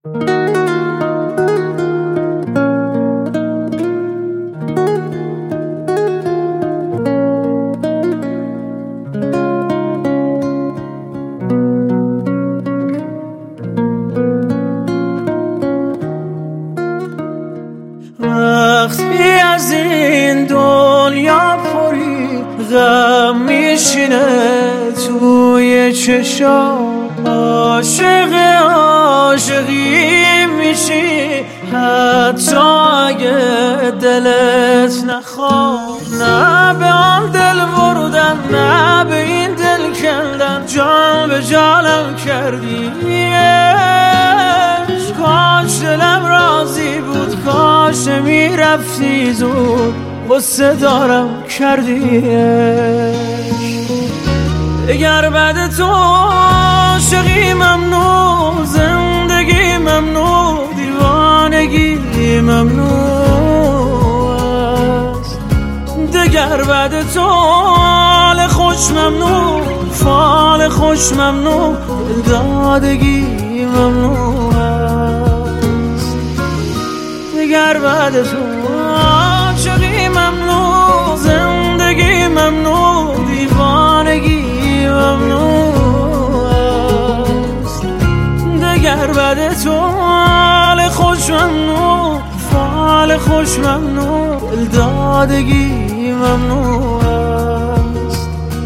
وقتی از این دنیا پری غم میشینه توی چشام، عاشق عاشقی میشی حتی اگه دلت نخواد. نه به آن دل بردن، نه به این دل کندن، جان به جانم کردی. کاش دلم راضی بود، کاش میرفتی زود، غصه دارم کردیش. اگر بعد تو عاشقی ممنوع، زندگی ممنوع، دیوانگی ممنوع است. دگر بعد تو حال خوش ممنوع، فال خوش ممنوع، دلدادگی ممنوع است. دگر بعد تو عاشقی ممنوع، زندگی ممنوع، دیوانگی ممنوع است. دگر بعد تو حال خوش ممنوع، فال خوش ممنوع، دلدادگی ممنوع است.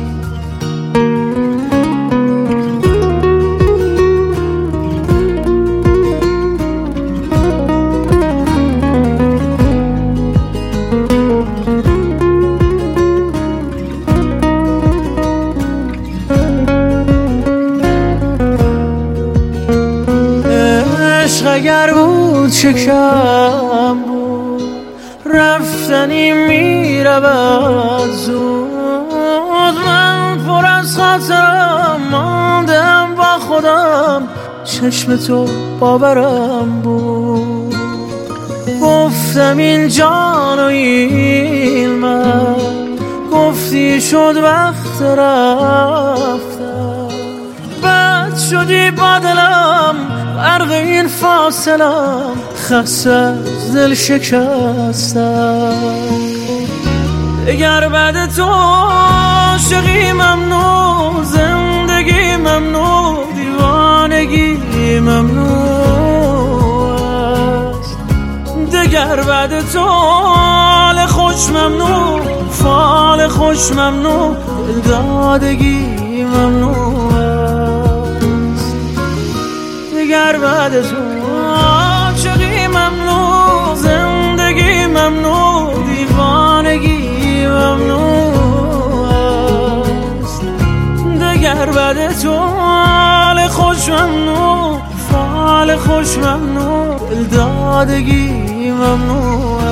اگر بود چه کم بود، رفتنی میرود زود. من پر از خاطرم ماندم با خودم، چشم تو باورم بود. گفتم این جان و این من، گفتی شد وقت رفتم. بد شدی با دلم، غرق این فاصلم، خسته از دل شکستم. اگر بعد تو عاشقی ممنوع، زندگی ممنوع، دیوانگی ممنوع است. دگر بعد تو حال خوش ممنوع، فال خوش ممنوع، دلدادگی ممنوع است. دگر بعد تو عاشقی ممنوع، زندگی ممنوع، دیوانگی ممنوع است. دگر بعد تو حال خوش ممنوع، فال خوش ممنوع، دلدادگی ممنوع